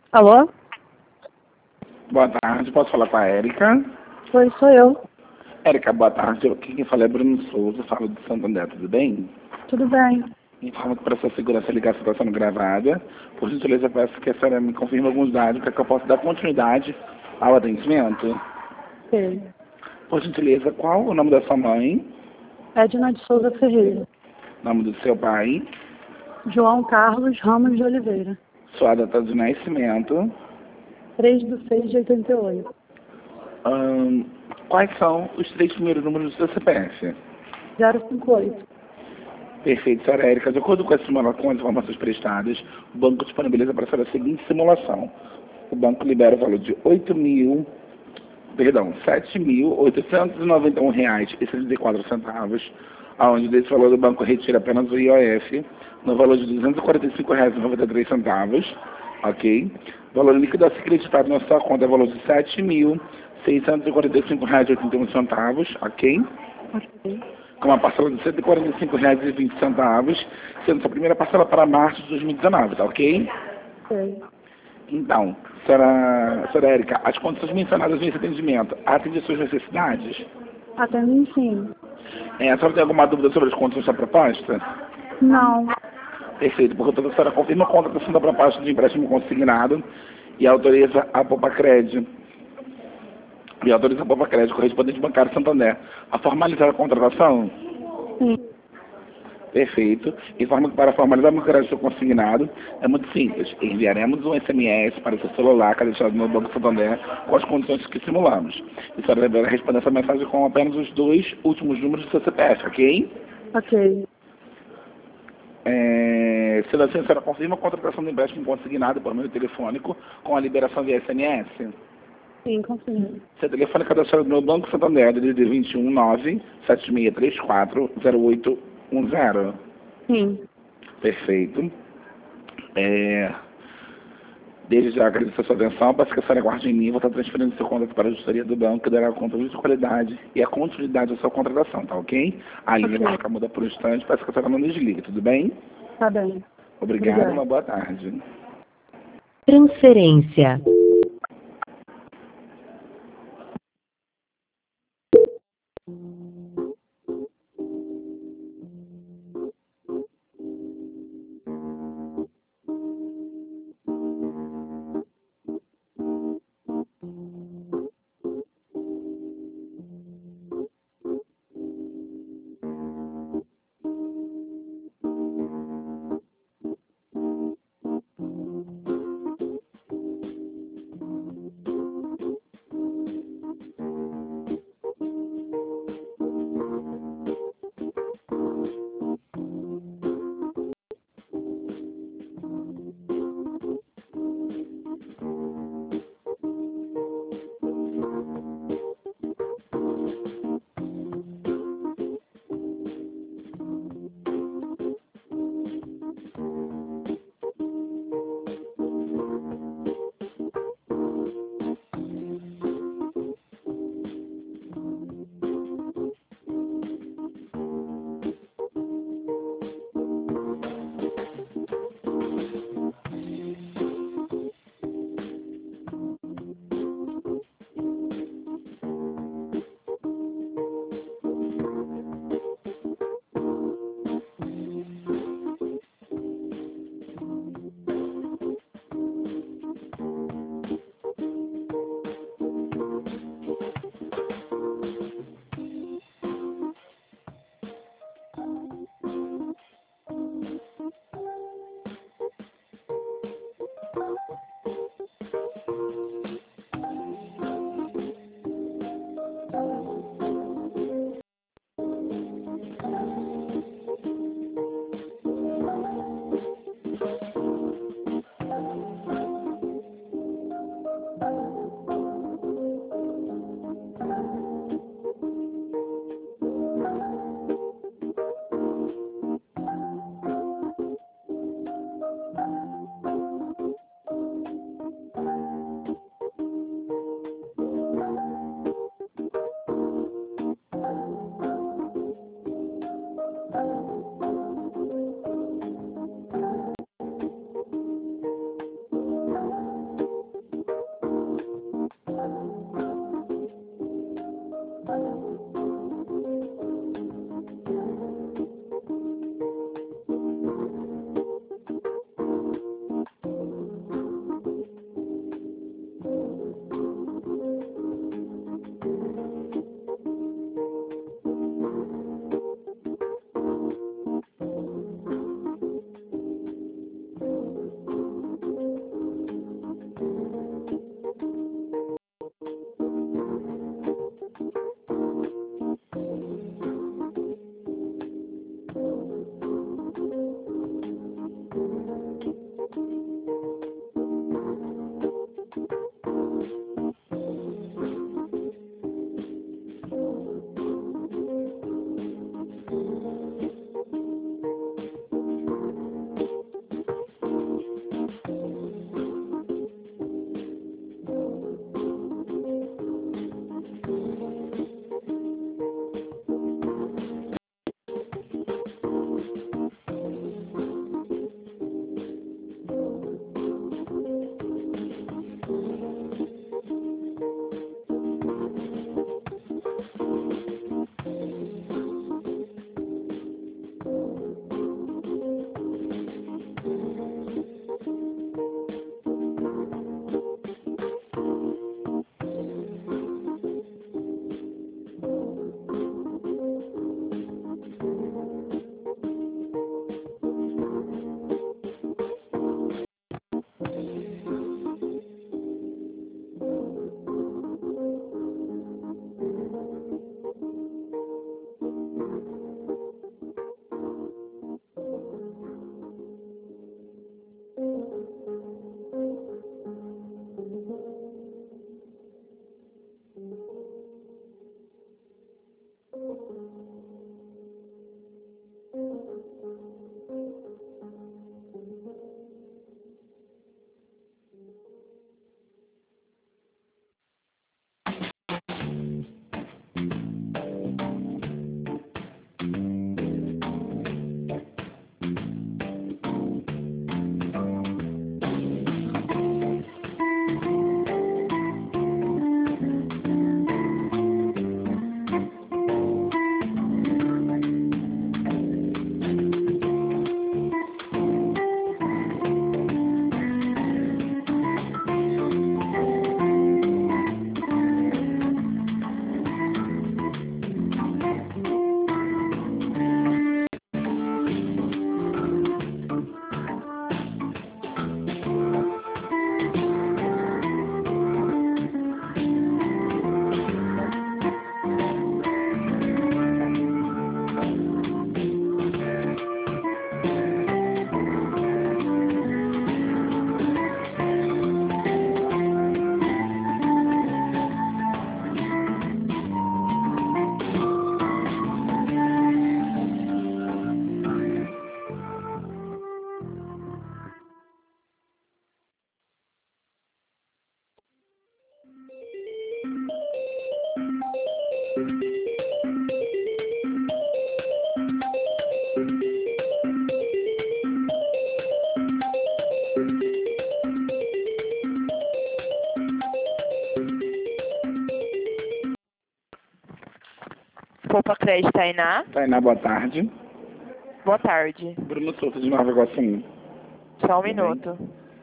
Alô? Boa tarde, posso falar com a Érica? Oi, sou eu. Érica, boa tarde. Aqui quem fala é Bruno Souza, falo de Santo André, tudo bem? Tudo bem? Informo que para sua segurança a ligação está sendo gravada. Por gentileza, peço que a senhora me confirme alguns dados para que eu possa dar continuidade ao atendimento. Sei. Por gentileza, qual o nome da sua mãe? Edna de Souza Ferreira. Nome do seu pai? João Carlos Ramos de Oliveira. Sua data de nascimento? 3/6/88. Quais são os três primeiros números do seu CPF? 058. Perfeito, senhora Érica. De acordo com com as informações prestadas, o banco disponibiliza para a senhora a seguinte simulação. O banco libera o valor de R$ 8.891,74, onde desse valor o banco retira apenas o IOF, no valor de R$ 245,93, ok? O valor líquido a ser creditado na sua conta é o valor de R$ 7.645,81, ok? Ok. Com uma parcela de R$ 145,20, sendo sua primeira parcela para março de 2019, tá ok? Sei. Então, senhora Érica, as condições mencionadas nesse atendimento atendem às suas necessidades? Atende sim. A senhora tem alguma dúvida sobre as condições da proposta? Não. Perfeito, portanto a senhora confirma a contratação da proposta de empréstimo consignado e autoriza a Popacred. E autoriza a Popacred, correspondente bancário Santander, a formalizar a contratação? Sim. Perfeito. Informo que para formalizar o crédito consignado é muito simples. Enviaremos um SMS para o seu celular cadastrado no Banco Santander com as condições que simulamos. E a senhora deverá responder essa mensagem com apenas os dois últimos números do seu CPF, ok? Ok. Sendo assim, a senhora confirma a contratação do empréstimo consignado por meio telefônico com a liberação via SMS? Sim, confirmo. Seu telefone é cadastrado no Banco Santander, DDD 21 97634 0810. Sim. Perfeito. Desde já agradeço a sua atenção, peço que a senhora guarde em mim, vou estar transferindo seu contato para a gestoria do banco, que dará conta de qualidade e a continuidade da sua contratação, tá ok? A linha vai ficar muda por um instante, peço que a senhora não desligue, tudo bem? Tá bem. Obrigado, Obrigada. uma boa tarde. Transferência. Poupa Crédito, Tainá. Tainá, boa tarde. Boa tarde. Bruno Souto, de Nova Iguaçu. Só um Tudo bem? minuto.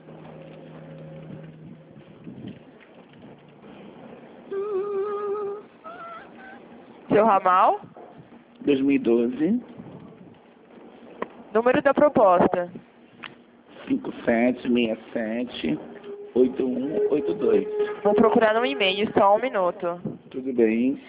Seu ramal? 2012, Número da proposta. 5767-8182. Vou procurar no e-mail, só um minuto. Tudo bem?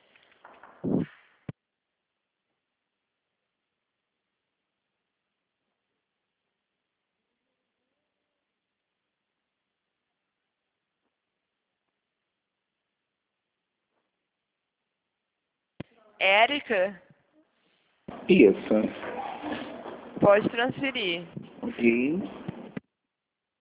Érica, Isso. pode transferir. Ok.